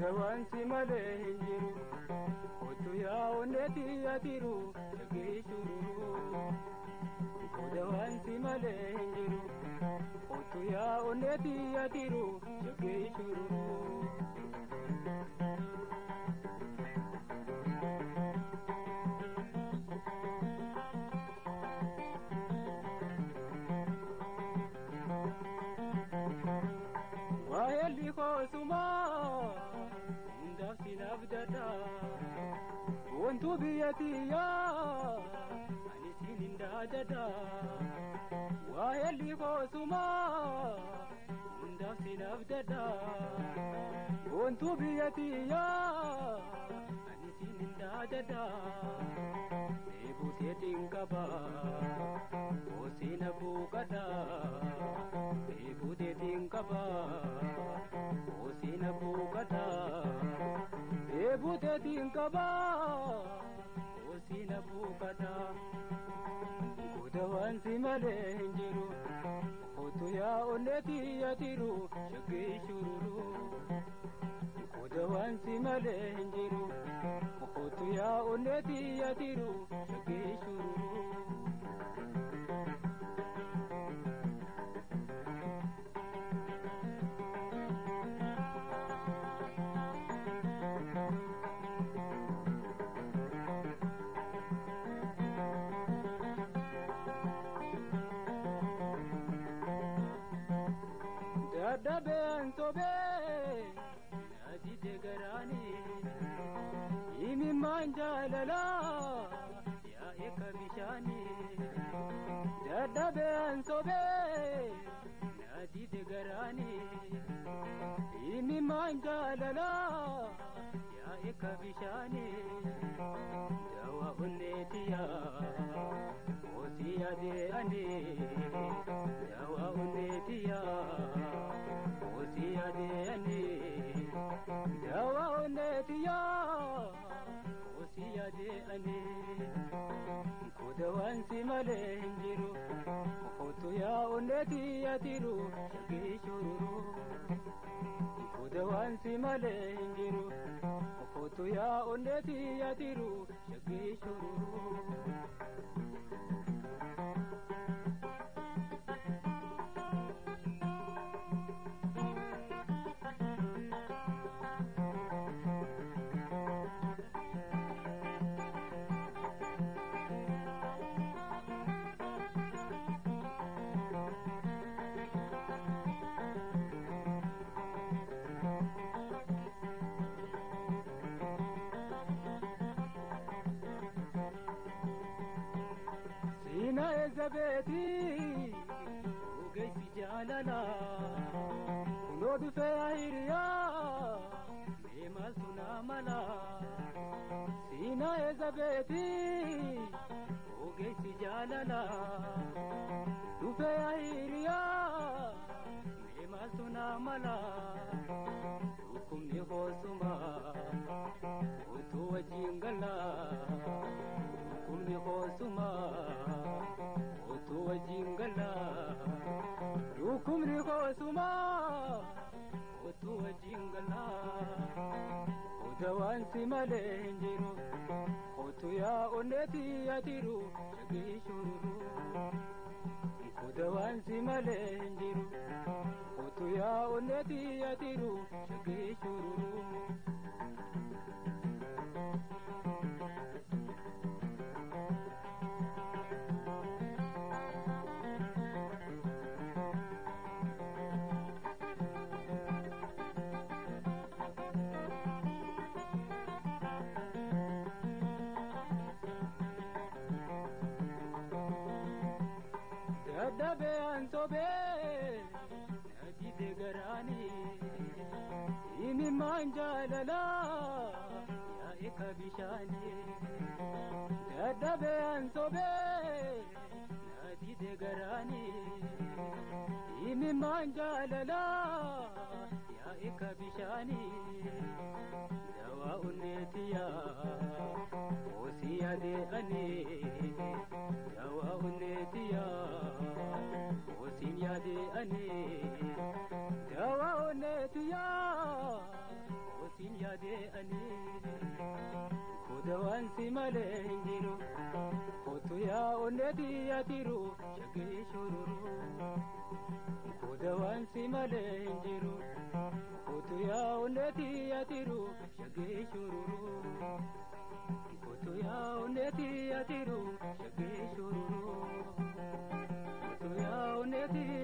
Kudawansi malee hin jiru otu yaa onneeti atiru shagee shururu. Kudawansi malee hin jiru otu yaa onneeti atiru shagee shururu. Waayelli koosuma hundaaf sinabdadha wantu biyyatiyyaa ani siin hindaadadha. Waayelli koosuma hundaaf sinabdadha wantu biyyatiyyaa ani siin hindaadadha. Eebuteetiin qaba oosina buuqadha. Eebuteetiin qaba oosina buuqadha. Eebuteetiin qaba oosina buuqadha. Kudawansi malee hin jiru otu yaa onneeti atiru shagee shururu. Kudawansi malee hin jiru otu yaa onneeti atiru shagee shururu. Dadhabeen sobee naajite garaani imimmaan jaalalaa yaa'e ka bishaani. Dadhabeen sobee naajite garaani imimmaan jaalalaa yaa'e ka bishaani. Dawa onneetiyaa oosii adee'ani. Dawa onneetiyaa oosii adee'ani. Dawa onneetiyaa oosii adee'ani. Kudawansi malee hin jiru otu yaa onneeti atiru shagee shururu. Kudawansi malee hin jiru otu yaa onneeti atiru shagee shururu. Sina ezabeti ugesi jalala kuno dufe ahiriya meemal sunamala. Sina ezabeti ugesi jalala dufe ahiriya meemal sunamala. Hukumni hoosuma utu wajingala. Hukumni hoosuma otu wajingala. Hukumni hoosuma otu wajingala. Kudawansi malee hin jiru otu yaa onneeti atiru shagee shururu. Kudawansi malee hin jiru otu yaa onneeti atiru shagee shururu. Dadhabeen sobee naajite garaani imimmaan jaalalaa yaa'e ka bishaani. Dadhabeen sobee naajite garaani imimmaan jaalalaa yaa'e ka bishaani. Dawa onneetiyaa oosii adee'ani. Dawa onneetiyaa oosiin yade'ani. Dawa onneetiyaa oosiin yaade ani kudawan si malenjiru kotu ya oneti yatiru shagi shururu kudawan si malenjiru kotu ya oneti yatiru shagi shururu kotu ya oneti yatiru shagi shururu kotu ya oneti